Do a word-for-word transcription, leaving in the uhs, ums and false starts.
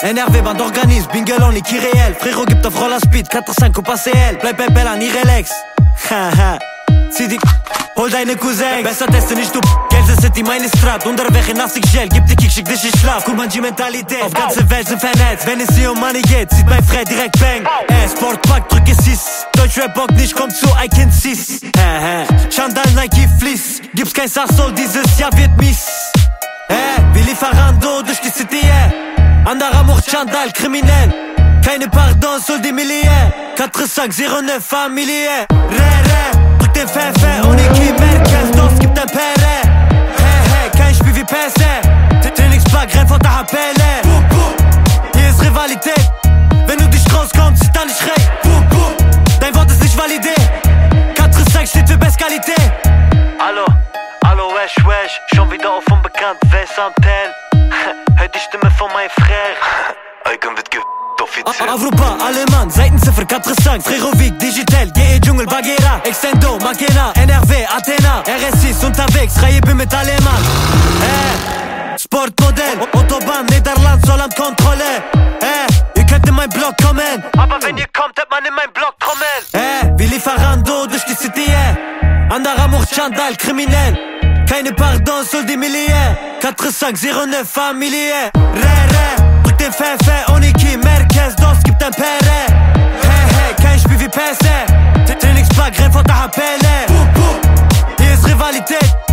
N R W, Band organise, Bingle only, qui réel. Frérot gibt auf Roller Speed, quatre cinq au C L. Bleib bei Bella, nie Relax. Haha, zieh die, hol deine Cousins. Besser teste nicht, du Gelse City, meine Strat. Unterweg in nassig Gel, gib die Kick, schick dich in Schlaf. Guck mal, die Mentalität, auf ganze Welt sind vernetzt. Wenn es hier um Money geht, sieht mein Fred direkt bang. Äh, Sportpack, drücke Sis. Deutschrap Bock nicht, kommt zu, I can sis. Haha, Chandal, Nike, Fleece. Gibt's kein Sachsoul, dieses Jahr wird mies. Äh, wie Lieferando durch die City, äh. Anderer Mord, Chandal, kriminell. Keine Pardon, soll die Milliers. quatre cinq zéro neuf familier. Ré, ré, drück den Pfeffer, ohne Kiem, Merkez, Dos gibt ein Pere. Hey, hey, kein Spiel wie P S A. Trainingspark, renn vor der Appelle. Hier ist Rivalität. Wenn du dich rauskommst, ist dann nicht schräg. Dein Wort ist nicht validé. quatre cinq steht für Bestqualité. Hallo, hallo, wesh, wesh. Schon wieder auf unbekannt, wer ist am Tel? Hör die Stimme von meinem Frère. Icon wird ge... offiziell. Avrupa, Allemand, Seitenziffer, quatre cinq, Frérovic, Digital, G E Dschungel, Bagheera, Extendo, Makena, N R W, Athena, R S ist unterwegs, Reihe bin mit Alemann. Äh, Sportmodell, Autobahn, Niederland, Zollamt, Kontrolle. Äh, ihr könnt in mein Block kommen, aber wenn ihr kommt, hat man in mein Block trommeln. Äh, wie Lieferando durch die City, äh. Anderer Mord, Chandal, kriminell. Keine Pardon, soll die Milliers. quatre cinq zéro neuf familier. Ré, ré, drück den Pfeffer, ohne Kiem, Merkez, Dos gibt ein Pere. Hey, hey, kein Spiel wie P S A. Trainingspark, renn vor der Appelle. Hier ist Rivalität.